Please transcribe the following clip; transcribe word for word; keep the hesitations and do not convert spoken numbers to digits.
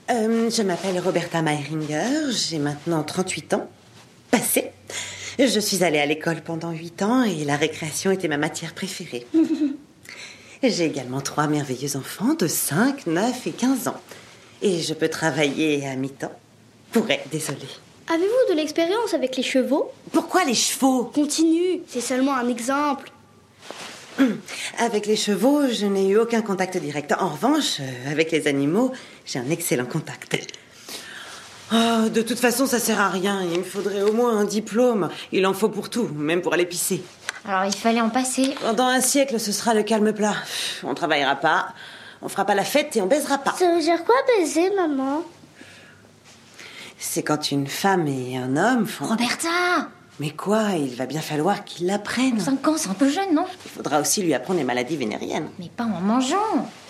Euh, je m'appelle Roberta Meiringer, j'ai maintenant trente-huit ans. Passé. Je suis allée à l'école pendant huit ans et la récréation était ma matière préférée. J'ai également trois merveilleux enfants de cinq, neuf et quinze ans. Et je peux travailler à mi-temps. Pourrais, désolée. Avez-vous de l'expérience avec les chevaux? Pourquoi les chevaux? Continue, c'est seulement un exemple. Avec les chevaux, je n'ai eu aucun contact direct. En revanche, avec les animaux, j'ai un excellent contact. Oh, de toute façon, ça sert à rien. Il me faudrait au moins un diplôme. Il en faut pour tout, même pour aller pisser. Alors, il fallait en passer. Pendant un siècle, ce sera le calme plat. On travaillera pas, on fera pas la fête et on baisera pas. Ça veut dire quoi, baiser, maman? C'est quand une femme et un homme font... Roberta! Mais quoi? Il va bien falloir qu'il l'apprenne. cinq ans, c'est un peu jeune, non? Il faudra aussi lui apprendre les maladies vénériennes. Mais pas en mangeant.